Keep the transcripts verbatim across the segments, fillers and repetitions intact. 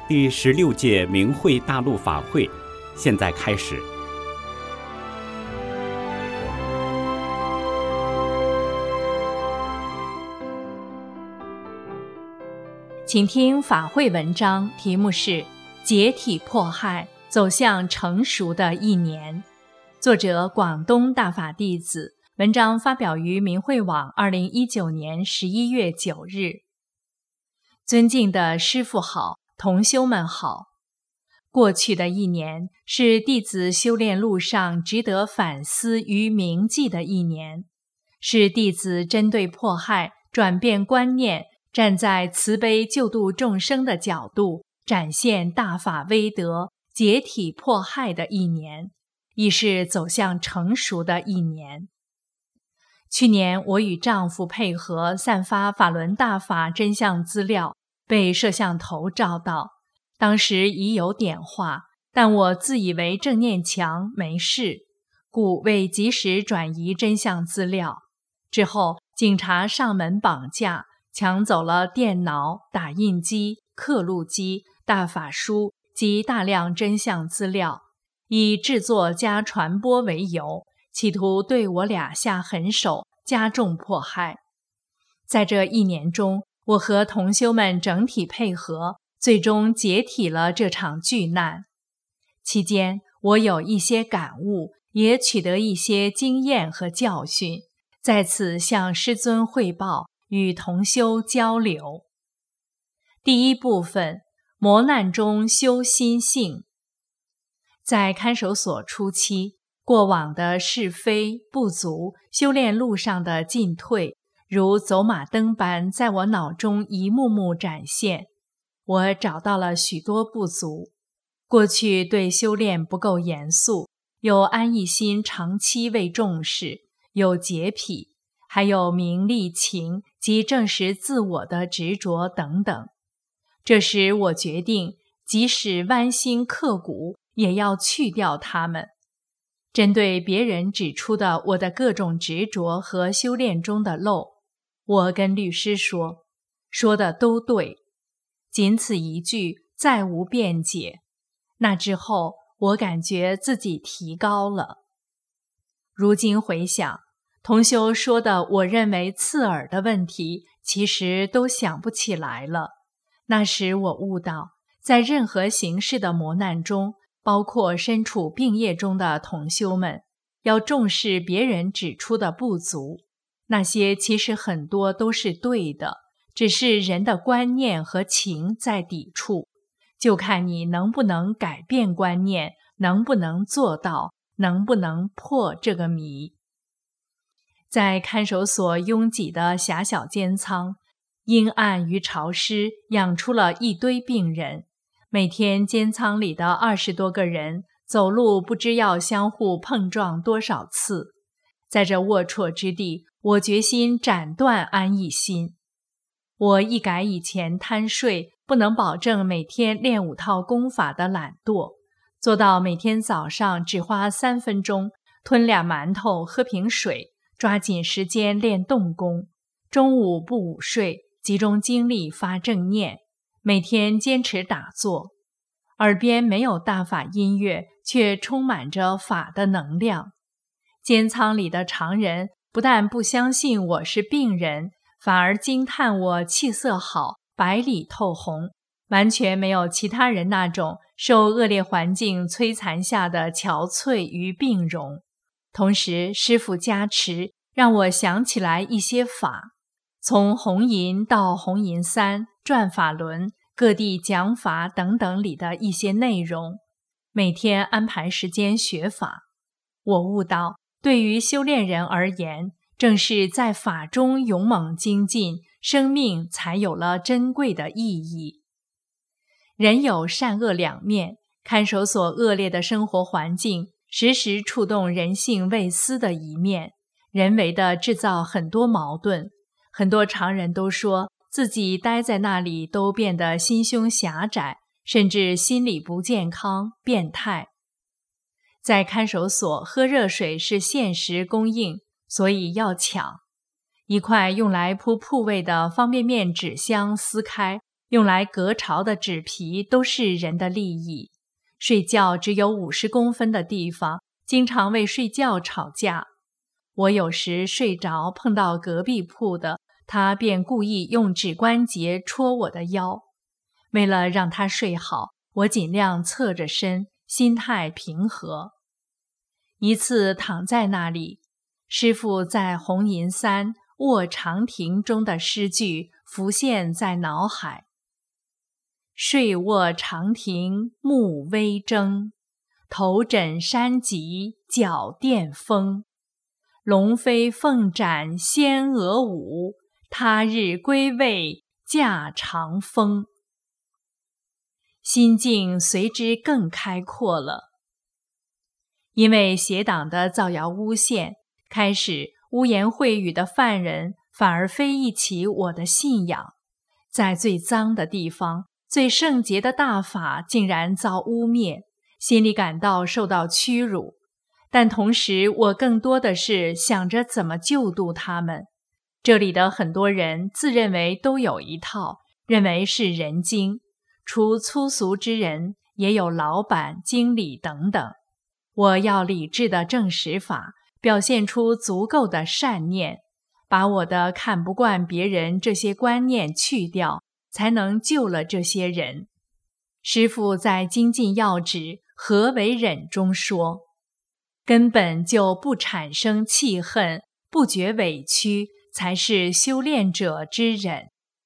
第十六届明慧大陆法会现在开始。 请听法会文章，题目是解体迫害，走向成熟的一年。作者广东大法弟子，文章发表于明慧网二零一九年十一月九日。尊敬的师父好，同修们好。过去的一年是弟子修炼路上值得反思与铭记的一年，是弟子针对迫害转变观念，站在慈悲救度众生的角度，展现大法威德，解体迫害的一年，亦是走向成熟的一年。去年我与丈夫配合散发法轮大法真相资料，被摄像头照到，当时已有点化，但我自以为正念强，没事，故未及时转移真相资料。之后警察上门绑架，抢走了电脑、打印机、刻录机、大法书及大量真相资料，以制作加传播为由，企图对我俩下狠手，加重迫害。在这一年中，我和同修们整体配合，最终解体了这场巨难。期间，我有一些感悟，也取得一些经验和教训，在此向师尊汇报，与同修交流。第一部分，磨难中修心性。在看守所初期，过往的是非不足，修炼路上的进退，如走马灯般在我脑中一幕幕展现。我找到了许多不足，过去对修炼不够严肃，有安逸心长期未重视，有洁癖，还有名利情及证实自我的执着等等。这时我决定，即使剜心刻骨，也要去掉它们。针对别人指出的我的各种执着和修炼中的漏，我跟律师说，说的都对，仅此一句，再无辩解。那之后，我感觉自己提高了。如今回想，同修说的我认为刺耳的问题，其实都想不起来了。那时我悟到，在任何形式的磨难中，包括身处病业中的同修们，要重视别人指出的不足，那些其实很多都是对的，只是人的观念和情在抵触，就看你能不能改变观念，能不能做到，能不能破这个谜。在看守所拥挤的狭小监仓，阴暗与潮湿养出了一堆病人，每天监仓里的二十多个人走路不知要相互碰撞多少次。在这龌龊之地，我决心斩断安逸心。我一改以前贪睡，不能保证每天练五套功法的懒惰，做到每天早上只花三分钟，吞俩馒头，喝瓶水，抓紧时间练动功，中午不午睡，集中精力发正念，每天坚持打坐。耳边没有大法音乐，却充满着法的能量。监仓里的常人不但不相信我是病人，反而惊叹我气色好，白里透红，完全没有其他人那种受恶劣环境摧残下的憔悴与病容。同时师父加持，让我想起来一些法，从红银到红银三、转法轮、各地讲法等等里的一些内容，每天安排时间学法。我悟到，对于修炼人而言，正是在法中勇猛精进，生命才有了珍贵的意义。人有善恶两面，看守所恶劣的生活环境时时触动人性未思的一面，人为地制造很多矛盾。很多常人都说自己待在那里都变得心胸狭窄，甚至心理不健康、变态。在看守所，喝热水是限时供应，所以要抢。一块用来铺铺位的方便面纸箱撕开， 用来隔巢的纸皮都是人的利益。睡觉只有五十公分的地方，经常为睡觉吵架。我有时睡着碰到隔壁铺的，他便故意用指关节戳我的腰。为了让他睡好，我尽量侧着身，心态平和。一次躺在那里，师父在红银三卧长亭中的诗句浮现在脑海：睡卧长亭目微睁，头枕山脊脚垫风。龙飞凤展仙娥舞，他日归位驾长风。心境随之更开阔了。因为邪党的造谣诬陷，开始污言秽语的犯人反而非议起我的信仰，在最脏的地方，最圣洁的大法竟然遭污蔑，心里感到受到屈辱。但同时我更多的是想着怎么救度他们。这里的很多人自认为都有一套，认为是人精，除粗俗之人，也有老板、经理等等。我要理智的证实法，表现出足够的善念，把我的看不惯别人这些观念去掉，才能救了这些人。师父在精进要旨何为忍中说，根本就不产生气恨，不觉委屈，才是修炼者之忍。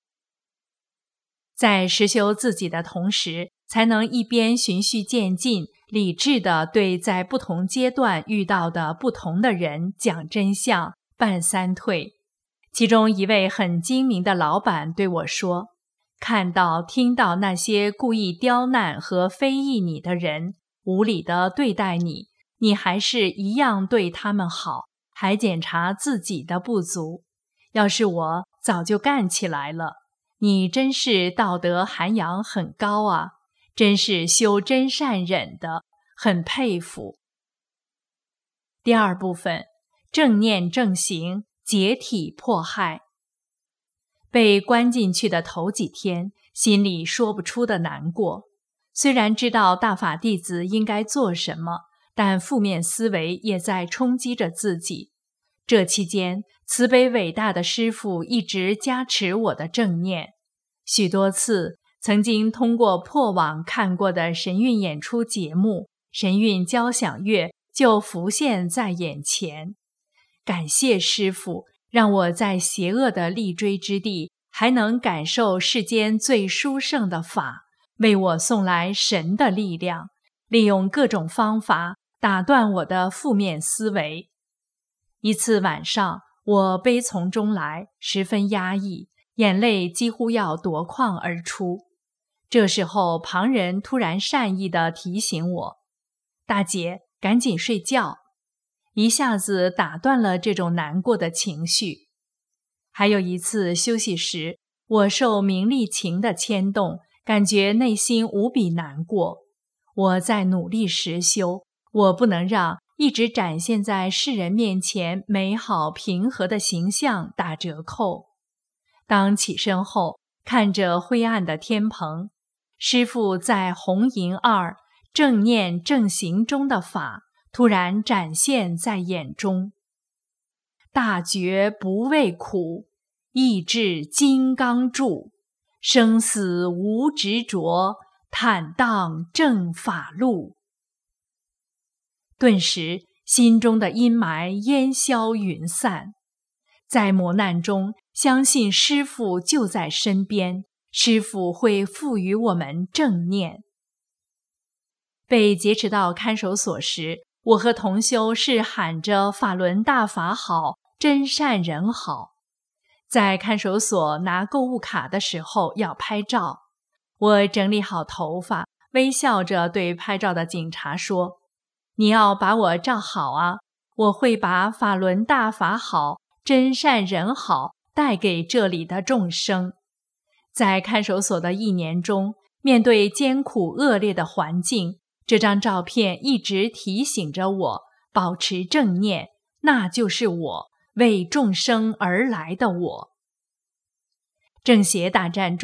在实修自己的同时，才能一边循序渐进，理智地对在不同阶段遇到的不同的人讲真相，办三退。其中一位很精明的老板对我说，看到听到那些故意刁难和非议你的人，无理地对待你，你还是一样对他们好，还检查自己的不足。要是我早就干起来了，你真是道德涵养很高啊，真是修真善忍的，很佩服。第二部分，正念正行，解体迫害。被关进去的头几天，心里说不出的难过。虽然知道大法弟子应该做什么，但负面思维也在冲击着自己。这期间，慈悲伟大的师父一直加持我的正念。许多次，曾经通过破网看过的神韵演出节目、神韵交响乐就浮现在眼前。感谢师父，让我在邪恶的立锥之地，还能感受世间最殊胜的法，为我送来神的力量，利用各种方法打断我的负面思维。一次晚上，我悲从中来，十分压抑，眼泪几乎要夺眶而出。这时候，旁人突然善意地提醒我：大姐，赶紧睡觉，一下子打断了这种难过的情绪。还有一次休息时，我受名利情的牵动，感觉内心无比难过。我在努力实修，我不能让一直展现在世人面前美好平和的形象打折扣。当起身后，看着灰暗的天棚，师父在红银二正念正行中的法突然展现在眼中。大觉不畏苦，意志金刚柱，生死无执着，坦荡正法路。顿时，心中的阴霾烟消云散。在磨难中，相信师父就在身边，师父会赋予我们正念。被劫持到看守所时，我和同修是喊着法轮大法好，真善人好。在看守所拿购物卡的时候要拍照，我整理好头发，微笑着对拍照的警察说：你要把我照好啊，我会把法轮大法好，真善人好带给这里的众生。在看守所的一年中，面对艰苦恶劣的环境，这张照片一直提醒着我保持正念，那就是我，为众生而来的我。正邪大战中，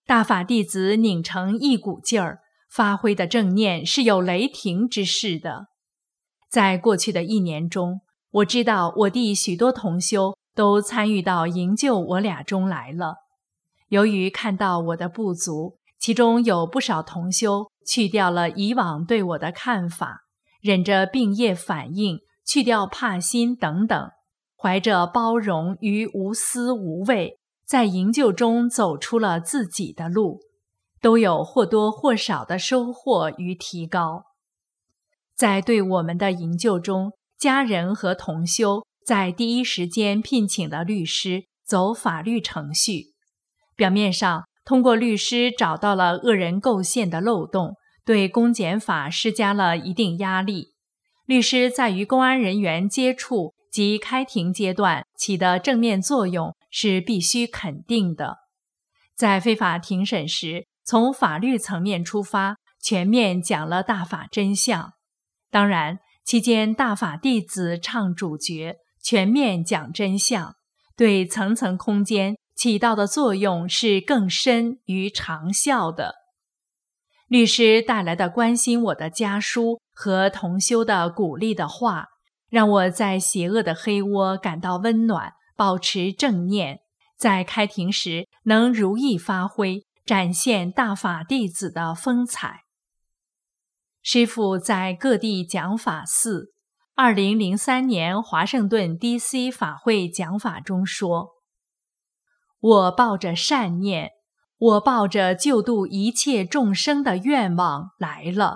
大法弟子拧成一股劲儿，发挥的正念是有雷霆之势的。在过去的一年中，我知道我弟许多同修都参与到营救我俩中来了。由于看到我的不足，其中有不少同修去掉了以往对我的看法，忍着病业反应，去掉怕心等等，怀着包容与无私无畏，在营救中走出了自己的路，都有或多或少的收获与提高。在对我们的营救中，家人和同修在第一时间聘请了律师，走法律程序。表面上通过律师找到了恶人构陷的漏洞，对公检法施加了一定压力。律师在与公安人员接触及开庭阶段起的正面作用是必须肯定的。在非法庭审时，从法律层面出发，全面讲了大法真相。当然，期间大法弟子唱主角，全面讲真相，对层层空间起到的作用是更深与长效的。律师带来的关心我的家书和同修的鼓励的话，让我在邪恶的黑窝感到温暖，保持正念，在开庭时能如意发挥，展现大法弟子的风采。师父在各地讲法寺，二零零三年华盛顿 D C 法会讲法中说，我抱着善念，我抱着救度一切众生的愿望来了。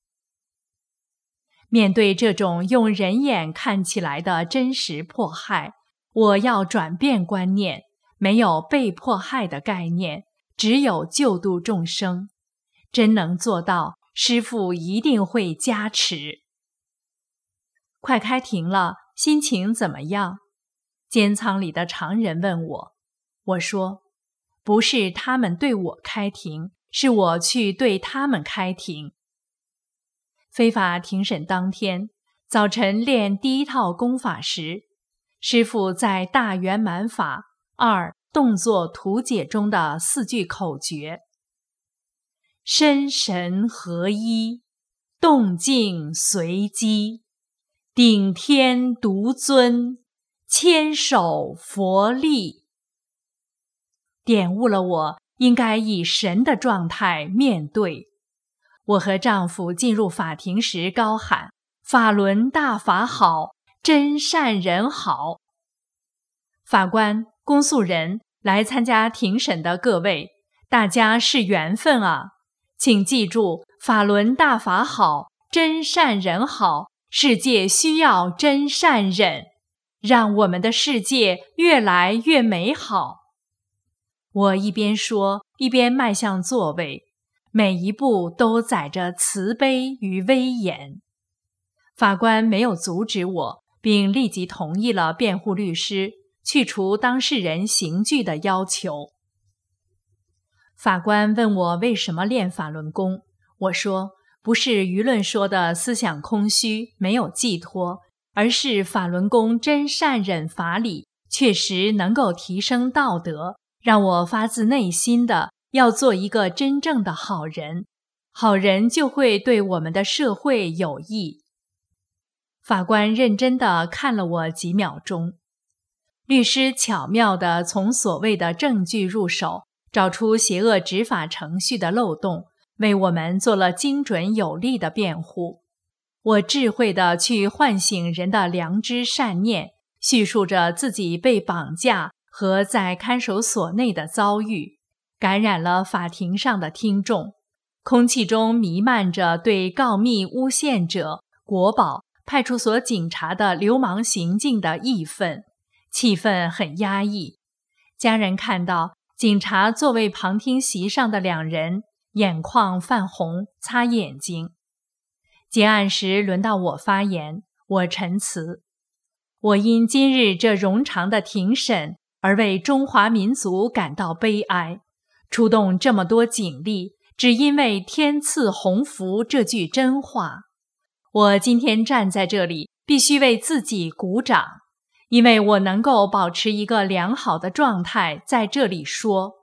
面对这种用人眼看起来的真实迫害，我要转变观念，没有被迫害的概念，只有救度众生。真能做到，师父一定会加持。快开庭了，心情怎么样？监仓里的常人问我。我说，不是他们对我开庭，是我去对他们开庭。非法庭审当天，早晨练第一套功法时，师父在大圆满法二动作图解中的四句口诀：身神合一，动静随机，顶天独尊，千手佛力，点悟了我应该以神的状态面对。我和丈夫进入法庭时高喊：法轮大法好，真善人好。法官、公诉人，来参加庭审的各位，大家是缘分啊！请记住，法轮大法好，真善人好，世界需要真善忍，让我们的世界越来越美好。我一边说，一边迈向座位，每一步都载着慈悲与威严。法官没有阻止我，并立即同意了辩护律师去除当事人刑具的要求。法官问我为什么练法轮功，我说，不是舆论说的思想空虚，没有寄托，而是法轮功真善忍法理确实能够提升道德，让我发自内心的要做一个真正的好人，好人就会对我们的社会有益。法官认真地看了我几秒钟，律师巧妙地从所谓的证据入手，找出邪恶执法程序的漏洞，为我们做了精准有力的辩护。我智慧地去唤醒人的良知善念，叙述着自己被绑架和在看守所内的遭遇，感染了法庭上的听众。空气中弥漫着对告密诬陷者、国保、派出所警察的流氓行径的义愤，气氛很压抑。家人看到警察座位旁听席上的两人，眼眶泛红，擦眼睛。结案时轮到我发言，我陈词：我因今日这冗长的庭审而为中华民族感到悲哀，出动这么多警力，只因为天赐鸿福这句真话。我今天站在这里，必须为自己鼓掌，因为我能够保持一个良好的状态在这里说，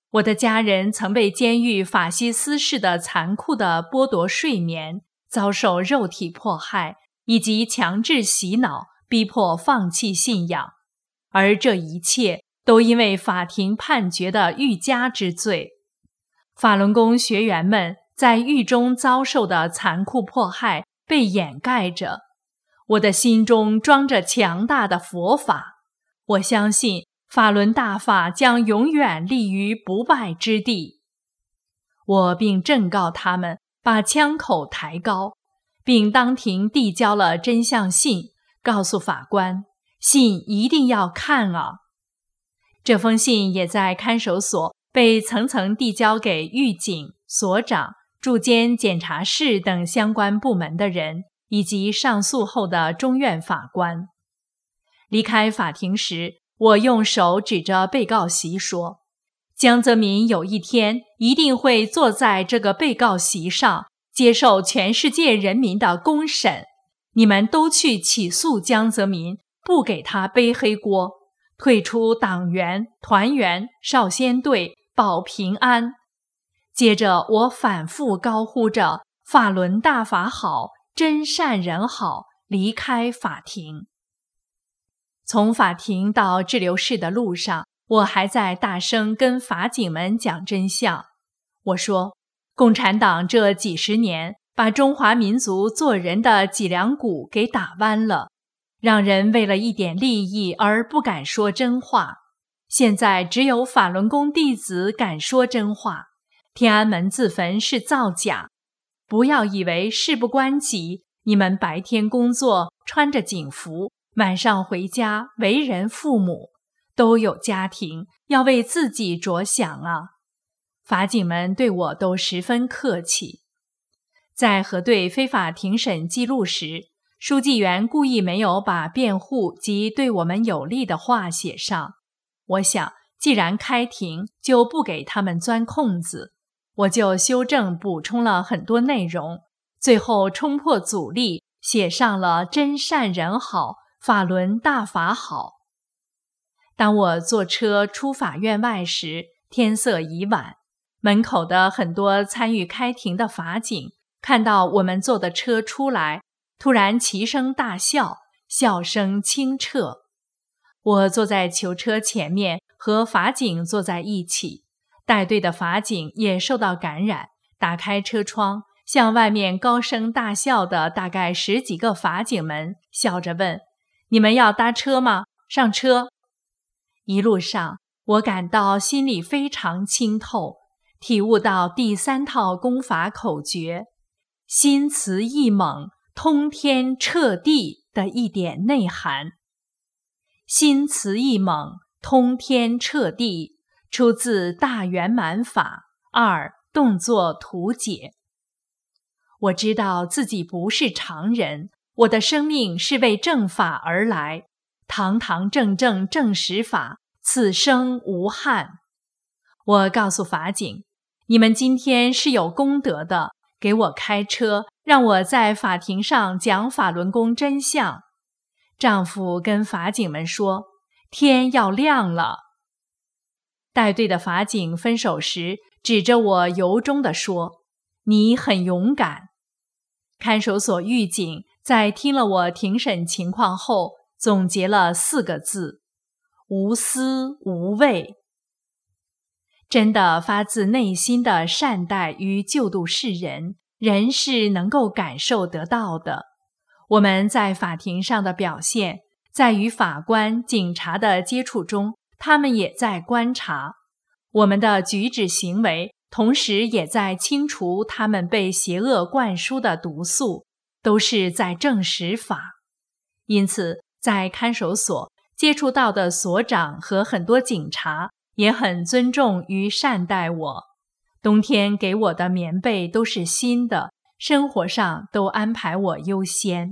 我的家人曾被监狱法西斯式的残酷地剥夺睡眠，遭受肉体迫害，以及强制洗脑，逼迫放弃信仰。而这一切都因为法庭判决的欲加之罪。法轮功学员们在狱中遭受的残酷迫害被掩盖着。我的心中装着强大的佛法，我相信法轮大法将永远立于不败之地。我并正告他们把枪口抬高，并当庭递交了真相信，告诉法官，信一定要看啊。这封信也在看守所被层层递交给狱警、所长、驻监检察室等相关部门的人，以及上诉后的中院法官。离开法庭时，我用手指着被告席说，江泽民有一天一定会坐在这个被告席上，接受全世界人民的公审。你们都去起诉江泽民，不给他背黑锅，退出党员、团员、少先队，保平安。接着我反复高呼着法轮大法好，真善人好，离开法庭。从法庭到滞留室的路上，我还在大声跟法警们讲真相。我说，共产党这几十年把中华民族做人的脊梁骨给打弯了，让人为了一点利益而不敢说真话。现在只有法轮功弟子敢说真话，天安门自焚是造假。不要以为事不关己，你们白天工作穿着警服，晚上回家为人父母，都有家庭，要为自己着想啊。法警们对我都十分客气。在核对非法庭审记录时，书记员故意没有把辩护及对我们有利的话写上。我想，既然开庭，就不给他们钻空子，我就修正补充了很多内容，最后冲破阻力，写上了真善人好，法轮大法好。当我坐车出法院外时，天色已晚，门口的很多参与开庭的法警看到我们坐的车出来，突然齐声大笑，笑声清澈。我坐在囚车前面，和法警坐在一起，带队的法警也受到感染，打开车窗，向外面高声大笑的大概十几个法警们笑着问，你们要搭车吗？上车。一路上，我感到心里非常清透，体悟到第三套功法口诀心慈意猛，通天彻地的一点内涵。心慈意猛，通天彻地，出自大圆满法二动作图解。我知道自己不是常人，我的生命是为正法而来，堂堂正正正实法，此生无憾。我告诉法警，你们今天是有功德的，给我开车，让我在法庭上讲法轮功真相。丈夫跟法警们说，天要亮了。带队的法警分手时，指着我由衷地说，你很勇敢。看守所狱警在听了我庭审情况后，总结了四个字，无私无畏。真的发自内心的善待与救度世人，人是能够感受得到的。我们在法庭上的表现，在与法官、警察的接触中，他们也在观察我们的举止行为，同时也在清除他们被邪恶灌输的毒素，都是在证实法。因此，在看守所接触到的所长和很多警察也很尊重与善待我。冬天给我的棉被都是新的，生活上都安排我优先。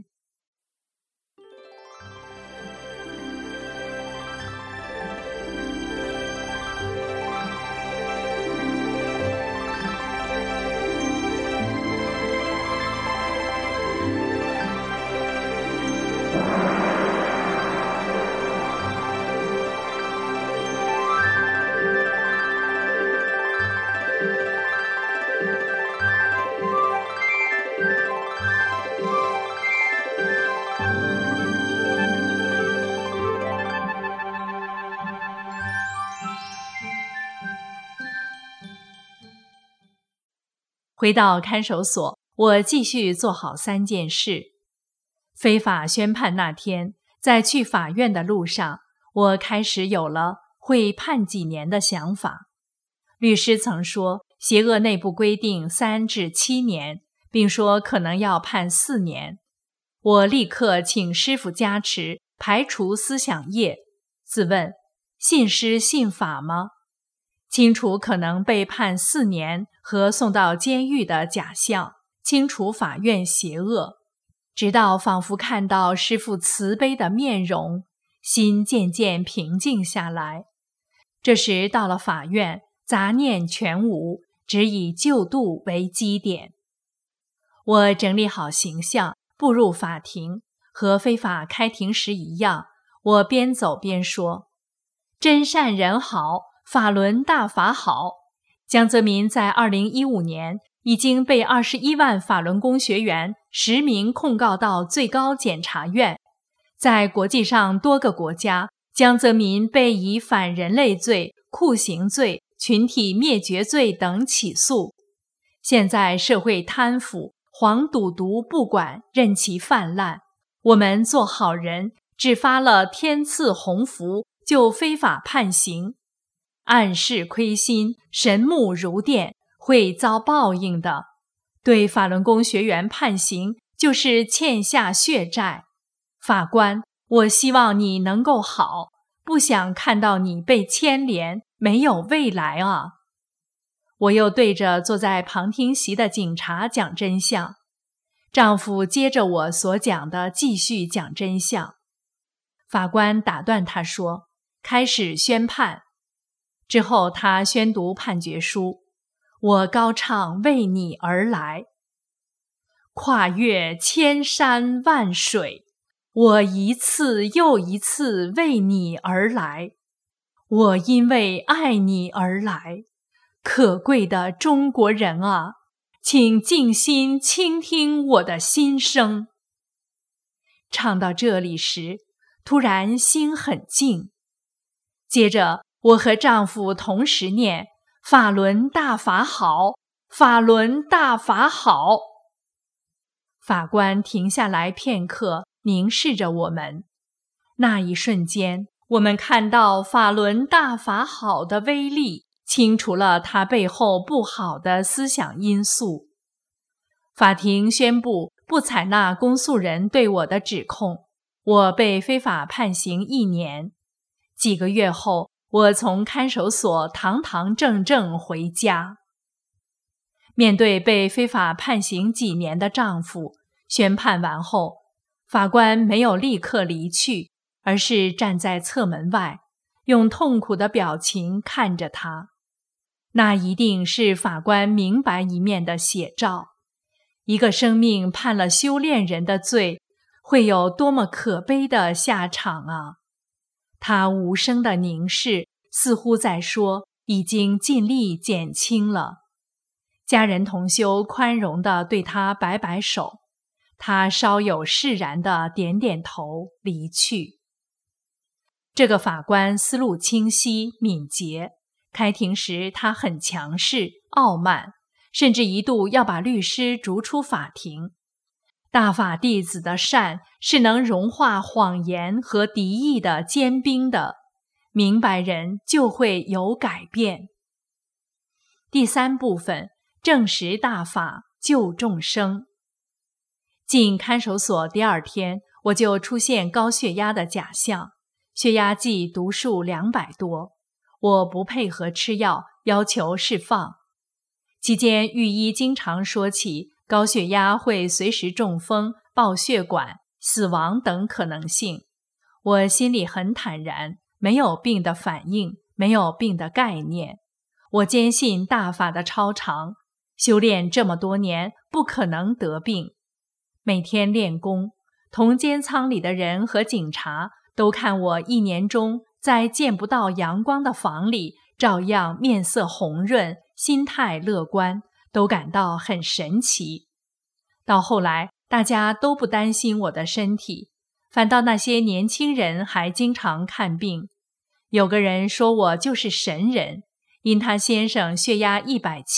回到看守所，我继续做好三件事。非法宣判那天，在去法院的路上，我开始有了会判几年的想法。律师曾说，协恶内部规定三至七年，并说可能要判四年。我立刻请师父加持，排除思想业，自问：信师信法吗？清除可能被判四年和送到监狱的假象，清除法院邪恶，直到仿佛看到师父慈悲的面容，心渐渐平静下来。这时到了法院，杂念全无，只以救度为基点。我整理好形象，步入法庭，和非法开庭时一样，我边走边说：真善人好，法轮大法好。江泽民在二零一五年已经被二十一万法轮功学员实名控告到最高检察院。在国际上多个国家，江泽民被以反人类罪、酷刑罪、群体灭绝罪等起诉。现在社会贪腐、黄赌毒不管，任其泛滥。我们做好人，只发了天赐鸿福，就非法判刑。暗室亏心，神目如电，会遭报应的。对法轮功学员判刑，就是欠下血债。法官，我希望你能够好，不想看到你被牵连，没有未来啊！我又对着坐在旁听席的警察讲真相。丈夫接着我所讲的继续讲真相。法官打断他说：开始宣判。之后他宣读判决书，我高唱为你而来。跨越千山万水，我一次又一次为你而来。我因为爱你而来。可贵的中国人啊，请静心倾听我的心声。唱到这里时，突然心很静。接着我和丈夫同时念：法轮大法好，法轮大法好。法官停下来片刻，凝视着我们。那一瞬间，我们看到法轮大法好的威力，清除了它背后不好的思想因素。法庭宣布不采纳公诉人对我的指控，我被非法判刑一年。几个月后，我从看守所堂堂正正回家。面对被非法判刑几年的丈夫，宣判完后，法官没有立刻离去，而是站在侧门外，用痛苦的表情看着他。那一定是法官明白一面的写照。一个生命判了修炼人的罪，会有多么可悲的下场啊！他无声的凝视，似乎在说，已经尽力减轻了。家人同修宽容地对他摆摆手，他稍有释然地点点头，离去。这个法官思路清晰敏捷，开庭时他很强势傲慢，甚至一度要把律师逐出法庭。大法弟子的善是能融化谎言和敌意的坚冰的，明白人就会有改变。第三部分，证实大法救众生。进看守所第二天，我就出现高血压的假象，血压计读数两百多，我不配合吃药，要求释放。期间御医经常说起高血压会随时中风、爆血管、死亡等可能性。我心里很坦然，没有病的反应，没有病的概念。我坚信大法的超常，修炼这么多年，不可能得病。每天练功，同监仓里的人和警察都看我一年中在见不到阳光的房里，照样面色红润，心态乐观，都感到很神奇。到后来，大家都不担心我的身体，反倒那些年轻人还经常看病。有个人说我就是神人，因他先生血压一百七，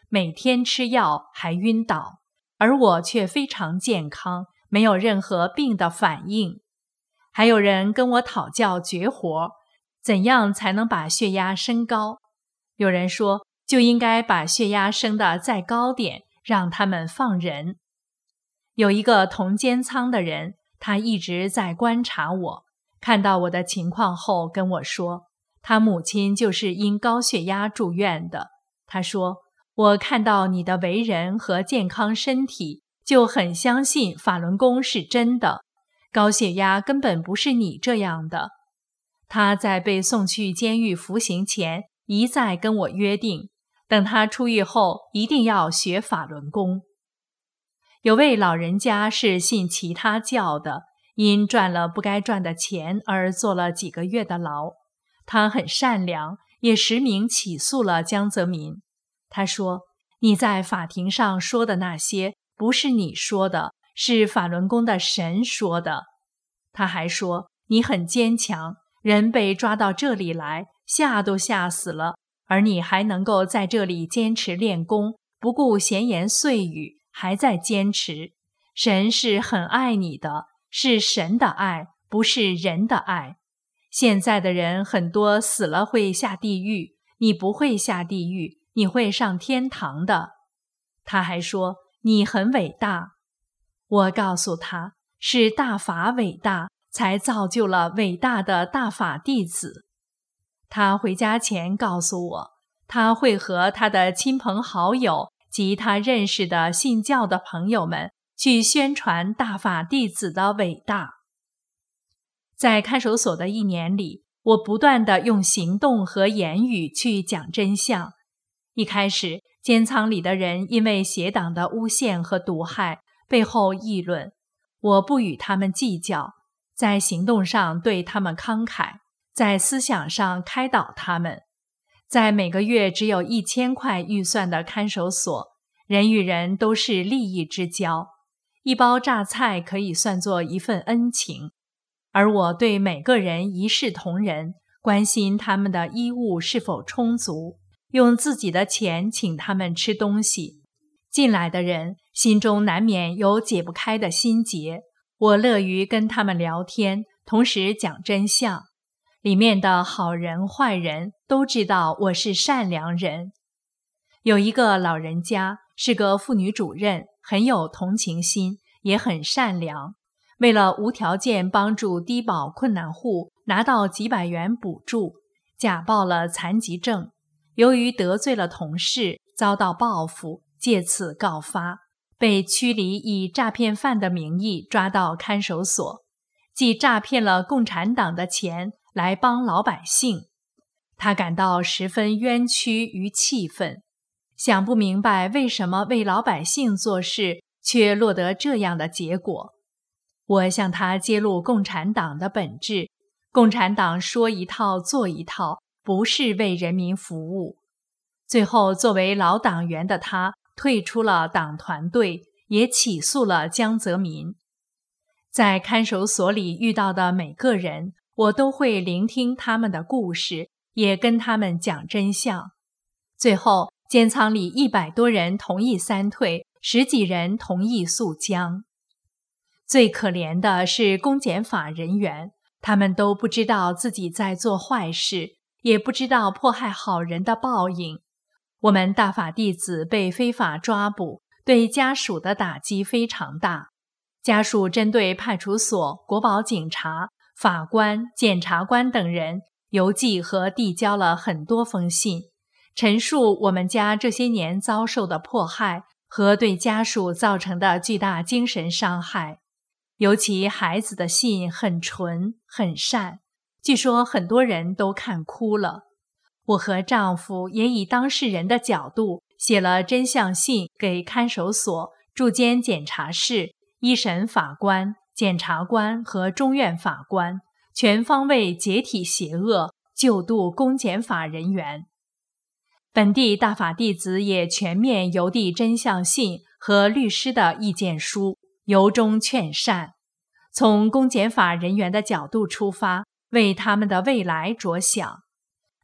每天吃药还晕倒，而我却非常健康，没有任何病的反应。还有人跟我讨教绝活，怎样才能把血压升高？有人说，就应该把血压升得再高点，让他们放人。有一个同监仓的人，他一直在观察我，看到我的情况后跟我说，他母亲就是因高血压住院的。他说，我看到你的为人和健康身体，就很相信法轮功是真的，高血压根本不是你这样的。他在被送去监狱服刑前，一再跟我约定，等他出狱后一定要学法轮功。有位老人家是信其他教的，因赚了不该赚的钱而坐了几个月的牢。他很善良，也实名起诉了江泽民。他说，你在法庭上说的那些不是你说的，是法轮功的神说的。他还说，你很坚强，人被抓到这里来，吓都吓死了，而你还能够在这里坚持练功，不顾闲言碎语，还在坚持。神是很爱你的，是神的爱，不是人的爱。现在的人很多死了会下地狱，你不会下地狱，你会上天堂的。他还说，你很伟大。我告诉他，是大法伟大，才造就了伟大的大法弟子。他回家前告诉我，他会和他的亲朋好友及他认识的信教的朋友们去宣传大法弟子的伟大。在看守所的一年里，我不断地用行动和言语去讲真相。一开始，监仓里的人因为邪党的诬陷和毒害，背后议论，我不与他们计较，在行动上对他们慷慨，在思想上开导他们。在每个月只有一千块预算的看守所，人与人都是利益之交，一包榨菜可以算作一份恩情。而我对每个人一视同仁，关心他们的衣物是否充足，用自己的钱请他们吃东西。进来的人心中难免有解不开的心结，我乐于跟他们聊天，同时讲真相。里面的好人坏人都知道我是善良人。有一个老人家是个妇女主任，很有同情心，也很善良。为了无条件帮助低保困难户拿到几百元补助，假报了残疾证。由于得罪了同事，遭到报复，借此告发，被驱离，以诈骗犯的名义抓到看守所，既诈骗了共产党的钱来帮老百姓。他感到十分冤屈与气愤，想不明白为什么为老百姓做事却落得这样的结果。我向他揭露共产党的本质，共产党说一套做一套，不是为人民服务。最后作为老党员的他退出了党团队，也起诉了江泽民。在看守所里遇到的每个人，我都会聆听他们的故事，也跟他们讲真相。最后监仓里一百多人同意三退，十几人同意诉江。最可怜的是公检法人员，他们都不知道自己在做坏事，也不知道迫害好人的报应。我们大法弟子被非法抓捕，对家属的打击非常大。家属针对派出所、国保警察、法官、检察官等人邮寄和递交了很多封信，陈述我们家这些年遭受的迫害和对家属造成的巨大精神伤害。尤其孩子的信很纯很善，据说很多人都看哭了。我和丈夫也以当事人的角度写了真相信给看守所、驻监检察室、一审法官、检察官和中院法官，全方位解体邪恶，救度公检法人员。本地大法弟子也全面邮递真相信和律师的意见书，由衷劝善，从公检法人员的角度出发，为他们的未来着想。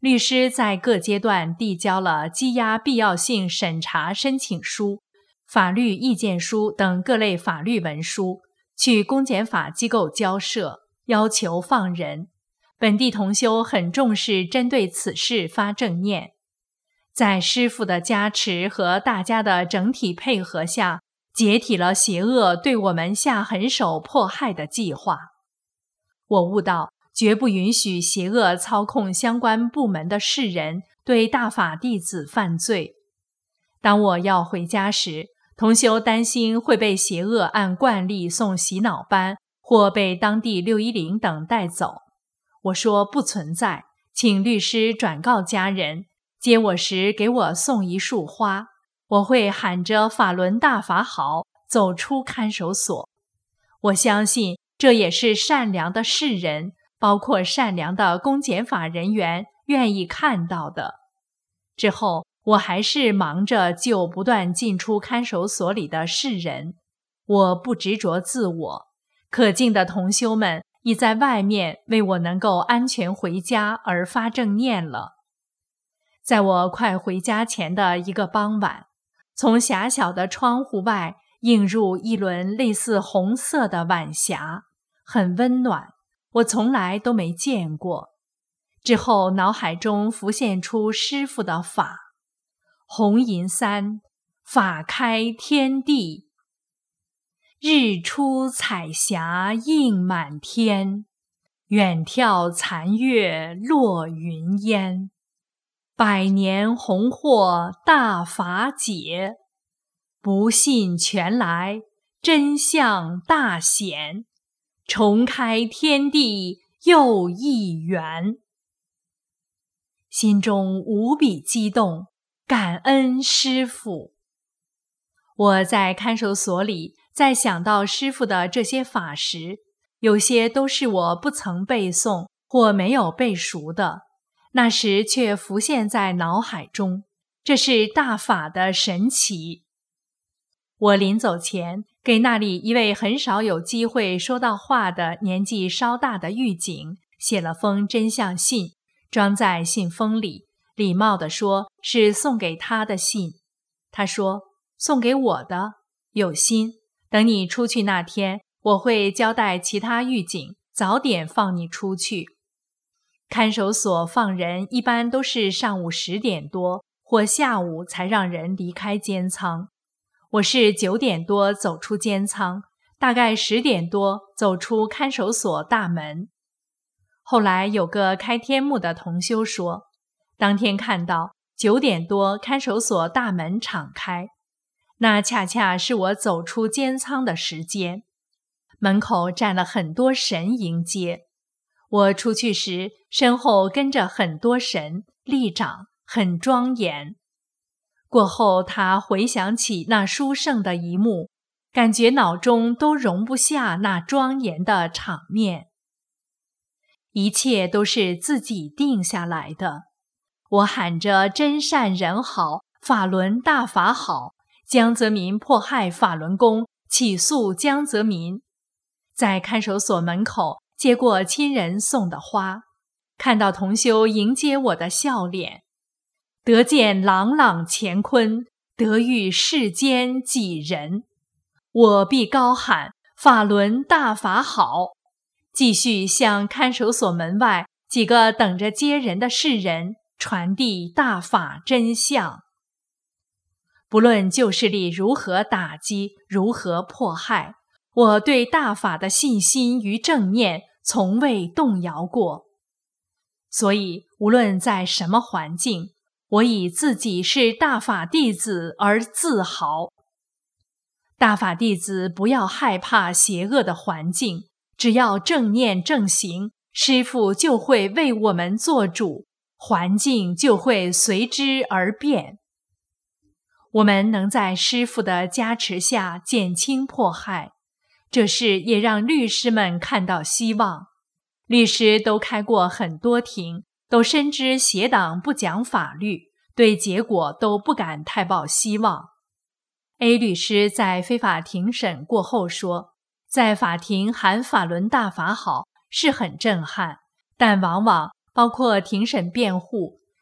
律师在各阶段递交了羁押必要性审查申请书、法律意见书等各类法律文书，去公检法机构交涉，要求放人。本地同修很重视针对此事发正念，在师父的加持和大家的整体配合下，解体了邪恶对我们下狠手迫害的计划。我悟到，绝不允许邪恶操控相关部门的世人对大法弟子犯罪。当我要回家时，同修担心会被邪恶按惯例送洗脑班，或被当地六一零等带走。我说不存在，请律师转告家人，接我时给我送一束花，我会喊着法轮大法好走出看守所。我相信这也是善良的世人，包括善良的公检法人员愿意看到的。之后我还是忙着救不断进出看守所里的世人，我不执着自我，可敬的同修们已在外面为我能够安全回家而发正念了。在我快回家前的一个傍晚，从狭小的窗户外映入一轮类似红色的晚霞，很温暖，我从来都没见过。之后脑海中浮现出师父的法：红银山，法开天地，日出彩霞映满天，远眺残月落云烟，百年红获大法解，不信全来真相大显，重开天地又一元。心中无比激动，感恩师父。我在看守所里，在想到师父的这些法时，有些都是我不曾背诵或没有背熟的，那时却浮现在脑海中，这是大法的神奇。我临走前，给那里一位很少有机会说到话的年纪稍大的狱警写了封真相信，装在信封里，礼貌地说是送给他的信。他说，送给我的，有心，等你出去那天，我会交代其他狱警早点放你出去。看守所放人一般都是上午十点多或下午才让人离开监仓。我是九点多走出监仓，大概十点多走出看守所大门。后来有个开天幕的同修说，当天看到九点多看守所大门敞开，那恰恰是我走出监仓的时间。门口站了很多神迎接。我出去时，身后跟着很多神立长，很庄严。过后他回想起那殊胜的一幕，感觉脑中都容不下那庄严的场面。一切都是自己定下来的。我喊着真善人好，法轮大法好，江泽民迫害法轮功，起诉江泽民。在看守所门口接过亲人送的花，看到同修迎接我的笑脸，得见朗朗乾坤，得遇世间几人，我必高喊法轮大法好，继续向看守所门外几个等着接人的世人传递大法真相。不论旧势力如何打击，如何迫害，我对大法的信心与正念从未动摇过。所以无论在什么环境，我以自己是大法弟子而自豪。大法弟子不要害怕邪恶的环境，只要正念正行，师父就会为我们做主，环境就会随之而变。我们能在师父的加持下减轻迫害，这事也让律师们看到希望。律师都开过很多庭，都深知邪党不讲法律，对结果都不敢太抱希望。A 律师在非法庭审过后说，在法庭喊法轮大法好是很震撼，但往往包括庭审辩护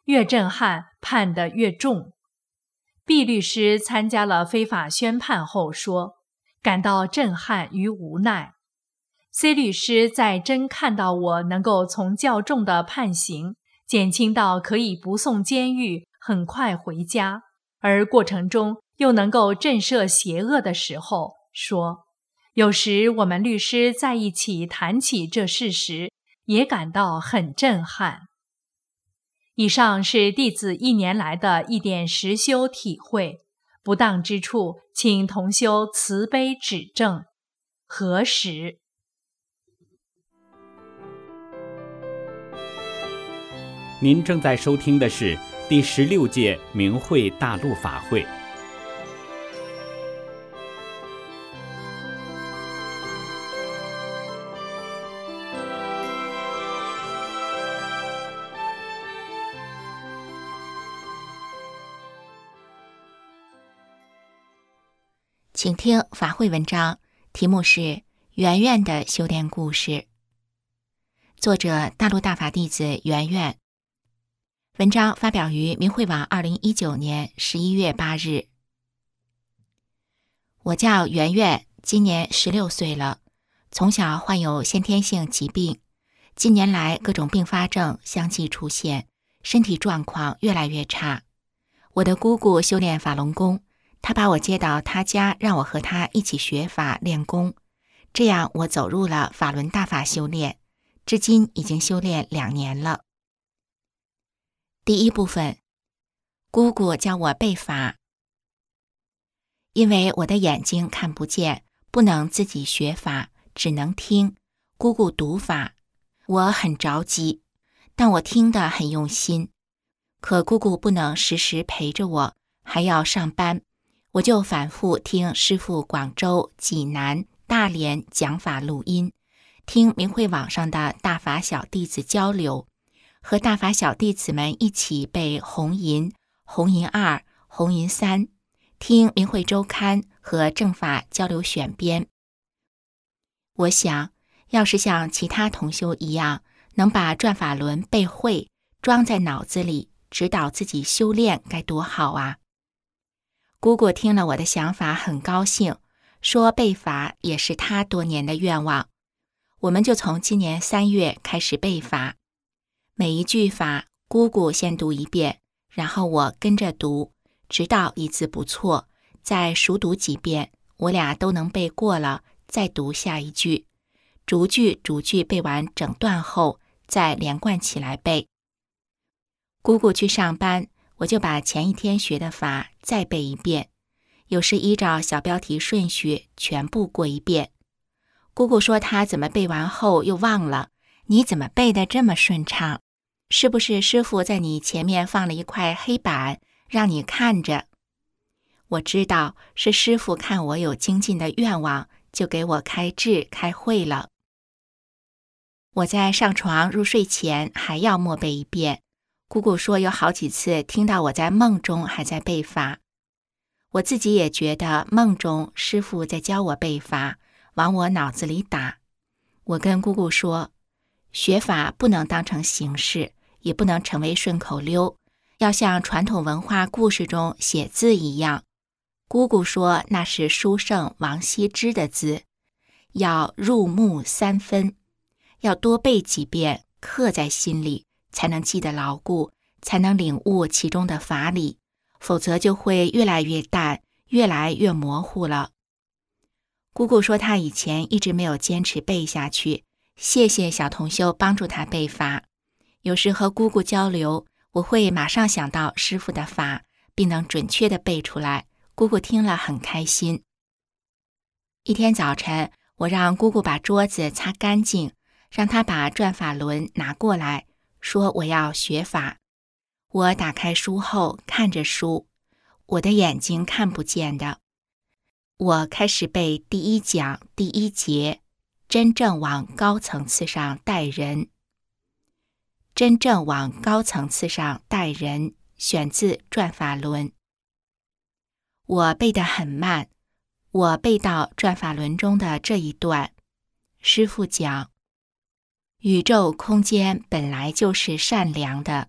越震撼，判得越重。毕律师参加了非法宣判后说，感到震撼与无奈。C 律师在真看到我能够从较重的判刑减轻到可以不送监狱，很快回家，而过程中又能够震慑邪恶的时候，说，有时我们律师在一起谈起这事时，也感到很震撼。以上是弟子一年来的一点实修体会，不当之处，请同修慈悲指正。何时？ 您正在收听的是第十六届明慧大陆法会。 请听法会文章，题目是圆圆的修炼故事，作者大陆大法弟子圆圆。文章发表于明慧网二零一九年十一月八日。我叫圆圆，今年十六岁了，从小患有先天性疾病，近年来各种并发症相继出现，身体状况越来越差。我的姑姑修炼法轮功，她把我接到她家，让我和她一起学法练功，这样我走入了法轮大法修炼，至今已经修炼两年了。第一部分，姑姑教我背法。因为我的眼睛看不见，不能自己学法，只能听姑姑读法，我很着急，但我听得很用心。可姑姑不能时时陪着我，还要上班，我就反复听师父广州、济南、大连讲法录音，听明慧网上的大法小弟子交流，和大法小弟子们一起背红银、红银二、红银三，听明慧周刊和正法交流选编。我想，要是像其他同修一样，能把转法轮背会，装在脑子里，指导自己修炼，该多好啊！姑姑听了我的想法很高兴，说背法也是她多年的愿望。我们就从今年三月开始背法，每一句法姑姑先读一遍，然后我跟着读，直到一字不错，再熟读几遍，我俩都能背过了，再读下一句，逐句逐句背完整段后，再连贯起来背。姑姑去上班，我就把前一天学的法再背一遍，有时依照小标题顺序全部过一遍。姑姑说她怎么背完后又忘了，你怎么背得这么顺畅？是不是师父在你前面放了一块黑板，让你看着？我知道是师父看我有精进的愿望，就给我开智开会了。我在上床入睡前还要默背一遍。姑姑说有好几次听到我在梦中还在背法，我自己也觉得梦中师父在教我背法，往我脑子里打。我跟姑姑说，学法不能当成形式，也不能成为顺口溜，要像传统文化故事中写字一样。姑姑说那是书圣王羲之的字，要入木三分，要多背几遍，刻在心里，才能记得牢固，才能领悟其中的法理，否则就会越来越淡，越来越模糊了。姑姑说她以前一直没有坚持背下去，谢谢小同修帮助她背法。有时和姑姑交流，我会马上想到师父的法，并能准确地背出来，姑姑听了很开心。一天早晨，我让姑姑把桌子擦干净，让她把转法轮拿过来，说我要学法。我打开书后看着书，我的眼睛看不见的。我开始背第一讲第一节，真正往高层次上带人。真正往高层次上带人，选自转法轮。我背得很慢，我背到转法轮中的这一段，师父讲，宇宙空间本来就是善良的，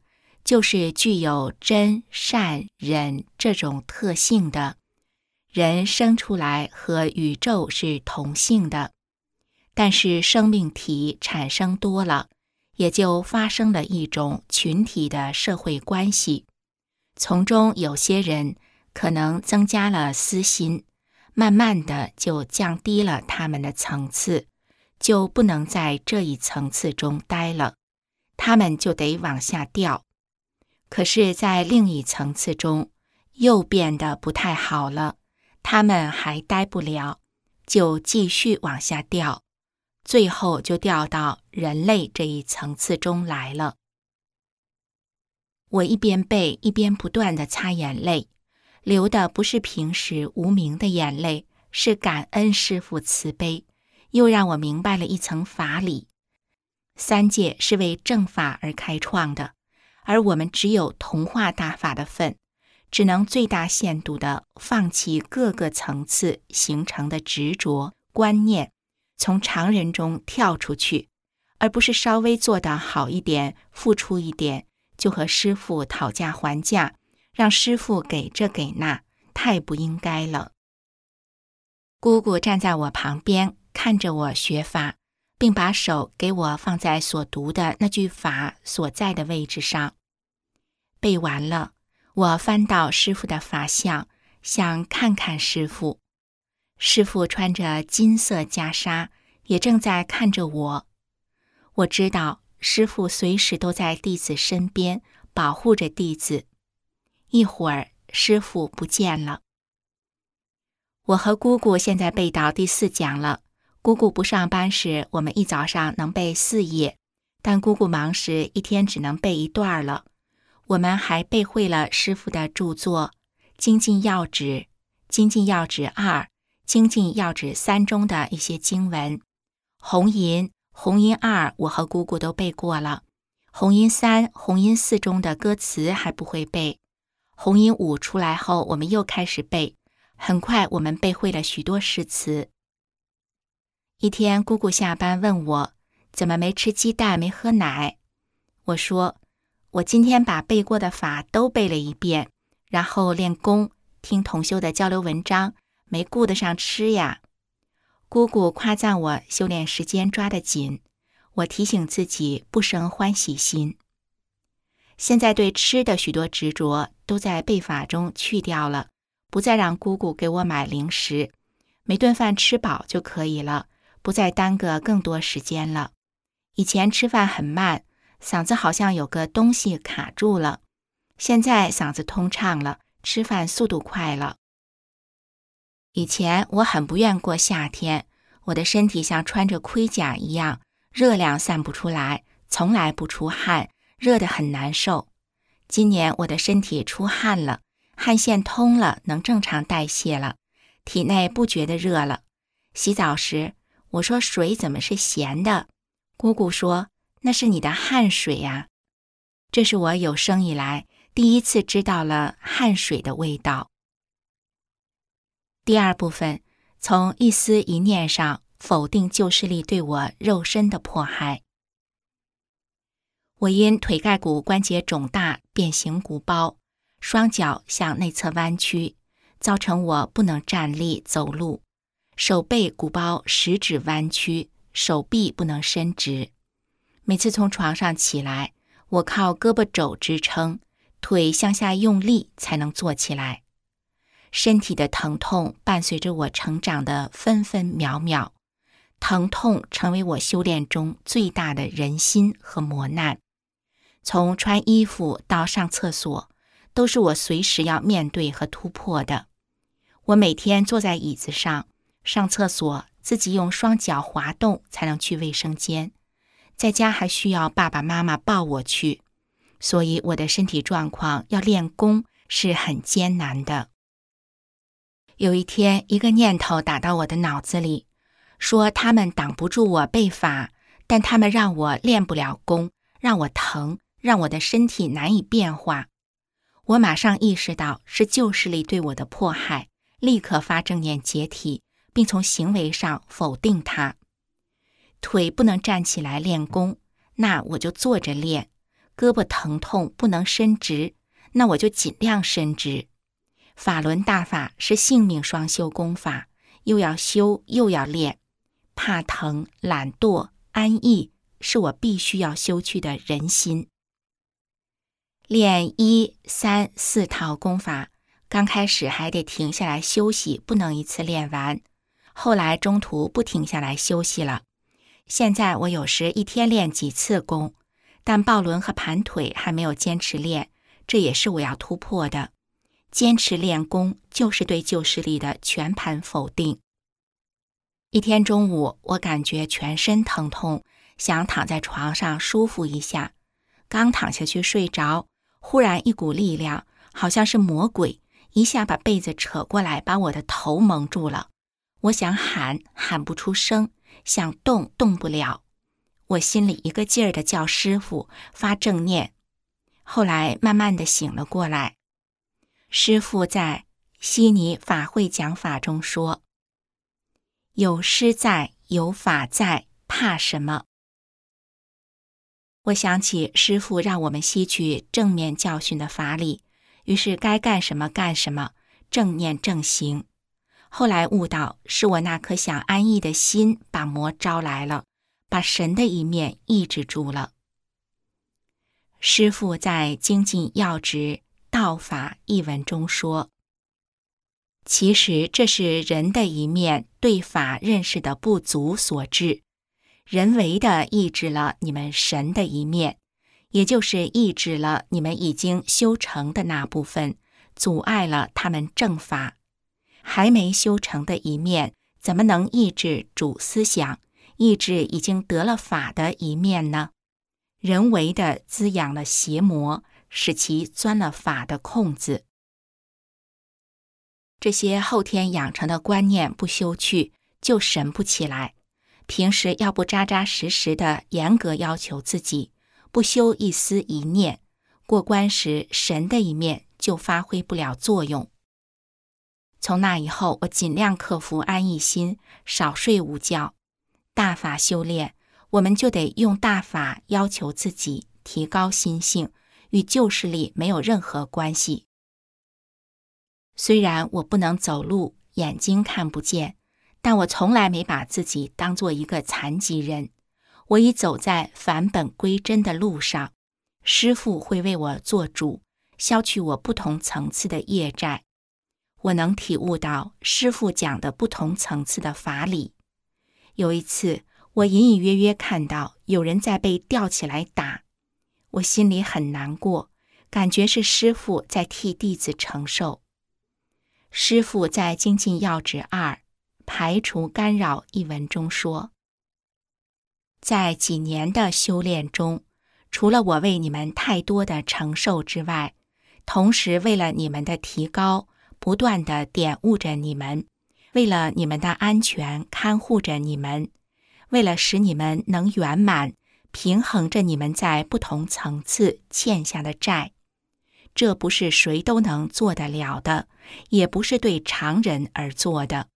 就是具有真、善、忍这种特性的。人生出来和宇宙是同性的，但是生命体产生多了，也就发生了一种群体的社会关系，从中有些人可能增加了私心，慢慢的就降低了他们的层次，就不能在这一层次中待了，他们就得往下掉。可是在另一层次中又变得不太好了，他们还待不了，就继续往下掉，最后就掉到人类这一层次中来了。我一边背一边不断地擦眼泪，流的不是平时无名的眼泪，是感恩师父慈悲，又让我明白了一层法理。三界是为正法而开创的，而我们只有同化大法的份，只能最大限度地放弃各个层次形成的执着观念，从常人中跳出去，而不是稍微做得好一点，付出一点，就和师父讨价还价，让师父给这给那，太不应该了。姑姑站在我旁边，看着我学法，并把手给我放在所读的那句法所在的位置上。背完了，我翻到师父的法相，想看看师父。师父穿着金色袈裟，也正在看着我。我知道师父随时都在弟子身边，保护着弟子。一会儿，师父不见了。我和姑姑现在背到第四讲了。姑姑不上班时，我们一早上能背四页，但姑姑忙时，一天只能背一段了。我们还背会了师父的著作《精进要旨》《精进要旨二》《精进要旨三》中的一些经文。红吟、红吟二我和姑姑都背过了，红吟三、红吟四中的歌词还不会背。红吟五出来后，我们又开始背，很快我们背会了许多诗词。一天，姑姑下班问我，怎么没吃鸡蛋，没喝奶？我说，我今天把背过的法都背了一遍，然后练功，听同修的交流文章，没顾得上吃呀。姑姑夸赞我修炼时间抓得紧，我提醒自己不生欢喜心。现在对吃的许多执着都在背法中去掉了，不再让姑姑给我买零食，每顿饭吃饱就可以了，不再耽搁更多时间了。以前吃饭很慢，嗓子好像有个东西卡住了，现在嗓子通畅了，吃饭速度快了。以前我很不愿过夏天，我的身体像穿着盔甲一样，热量散不出来，从来不出汗，热得很难受。今年我的身体出汗了，汗腺通了，能正常代谢了，体内不觉得热了。洗澡时，我说水怎么是咸的？姑姑说，那是你的汗水呀。这是我有生以来第一次知道了汗水的味道。第二部分，从一思一念上否定旧势力对我肉身的迫害。我因腿盖骨关节肿大，变形鼓包，双脚向内侧弯曲，造成我不能站立走路，手背鼓包食指弯曲，手臂不能伸直。每次从床上起来，我靠胳膊肘支撑，腿向下用力才能坐起来。身体的疼痛伴随着我成长的分分秒秒，疼痛成为我修炼中最大的人心和磨难。从穿衣服到上厕所，都是我随时要面对和突破的。我每天坐在椅子上上厕所，自己用双脚滑动才能去卫生间，在家还需要爸爸妈妈抱我去，所以我的身体状况要练功是很艰难的。有一天，一个念头打到我的脑子里，说他们挡不住我背法，但他们让我练不了功，让我疼，让我的身体难以变化。我马上意识到是旧势力对我的迫害，立刻发正念解体，并从行为上否定它。腿不能站起来练功，那我就坐着练， 胳膊疼痛不能伸直，那我就尽量伸直。法轮大法是性命双修功法，又要修又要练。怕疼、懒惰、安逸是我必须要修去的人心。练一、三、四套功法，刚开始还得停下来休息，不能一次练完。后来中途不停下来休息了。现在我有时一天练几次功，但抱轮和盘腿还没有坚持练，这也是我要突破的。坚持练功就是对旧势力的全盘否定。一天中午，我感觉全身疼痛，想躺在床上舒服一下。刚躺下去睡着，忽然一股力量，好像是魔鬼，一下把被子扯过来，把我的头蒙住了。我想喊，喊不出声，想动，动不了。我心里一个劲儿地叫师父，发正念。后来慢慢地醒了过来。师父在悉尼法会讲法中说，有师在，有法在，怕什么？我想起师父让我们吸取正面教训的法理，于是该干什么干什么，正念正行。后来悟到，是我那颗想安逸的心把魔招来了，把神的一面抑制住了。师父在《精进要旨道法》一文中说，其实这是人的一面对法认识的不足所致，人为的抑制了你们神的一面，也就是抑制了你们已经修成的那部分，阻碍了他们正法。还没修成的一面，怎么能抑制主思想，抑制已经得了法的一面呢？人为的滋养了邪魔，使其钻了法的空子。这些后天养成的观念不修去，就神不起来。平时要不扎扎实实的严格要求自己，不修一丝一念，过关时神的一面就发挥不了作用。从那以后，我尽量克服安逸心，少睡午觉。大法修炼，我们就得用大法要求自己，提高心性，与旧势力没有任何关系。虽然我不能走路，眼睛看不见，但我从来没把自己当作一个残疾人。我已走在返本归真的路上，师父会为我做主，消去我不同层次的业债。我能体悟到师父讲的不同层次的法理。有一次，我隐隐约约看到有人在被吊起来打，我心里很难过，感觉是师父在替弟子承受。师父在《精进要旨二排除干扰》一文中说，在几年的修炼中，除了我为你们太多的承受之外，同时为了你们的提高，不断地点悟着你们，为了你们的安全看护着你们，为了使你们能圆满平衡着你们在不同层次欠下的债。这不是谁都能做得了的，也不是对常人而做的。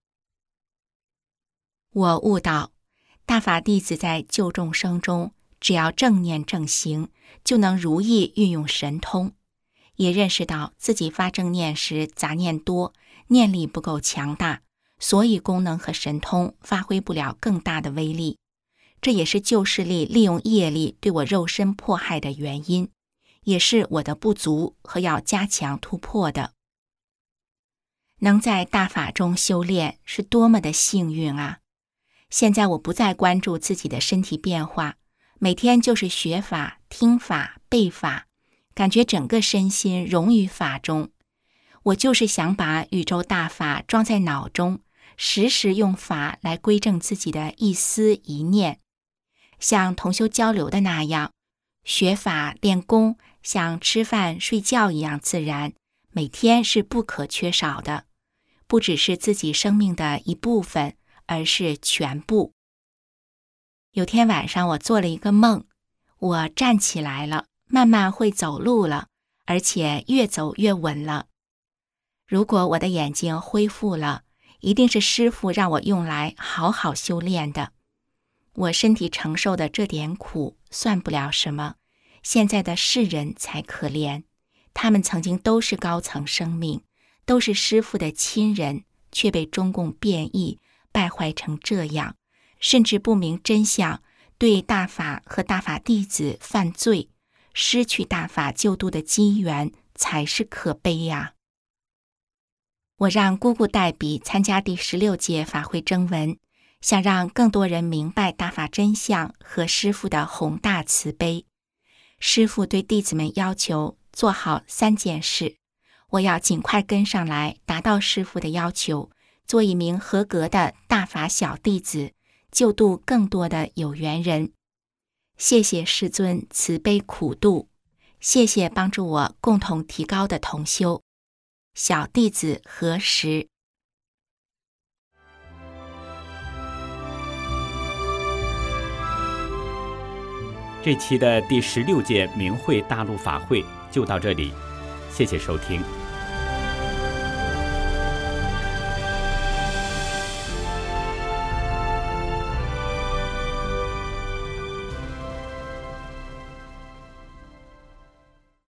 我悟到，大法弟子在救众生中，只要正念正行，就能如意运用神通。也认识到自己发正念时杂念多，念力不够强大，所以功能和神通发挥不了更大的威力。这也是旧势力利用业力对我肉身迫害的原因，也是我的不足和要加强突破的。能在大法中修炼是多么的幸运啊！现在我不再关注自己的身体变化，每天就是学法、听法、背法，感觉整个身心融于法中。我就是想把宇宙大法装在脑中，时时用法来归正自己的一思一念。像同修交流的那样，学法练功像吃饭睡觉一样自然，每天是不可缺少的，不只是自己生命的一部分，而是全部。有天晚上我做了一个梦，我站起来了，慢慢会走路了，而且越走越稳了。如果我的眼睛恢复了，一定是师父让我用来好好修炼的。我身体承受的这点苦算不了什么， 现在的世人才可怜。他们曾经都是高层生命，都是师父的亲人，却被中共变异，败坏成这样，甚至不明真相，对大法和大法弟子犯罪，失去大法救度的机缘，才是可悲呀！我让姑姑代笔参加第十六届法会征文，想让更多人明白大法真相和师父的宏大慈悲。师父对弟子们要求做好三件事，我要尽快跟上来，达到师父的要求，做一名合格的大法小弟子，救度更多的有缘人。谢谢师尊慈悲苦度，谢谢帮助我共同提高的同修。小弟子何时？ 这期的第十六届明慧大陆法会就到这里，谢谢收听。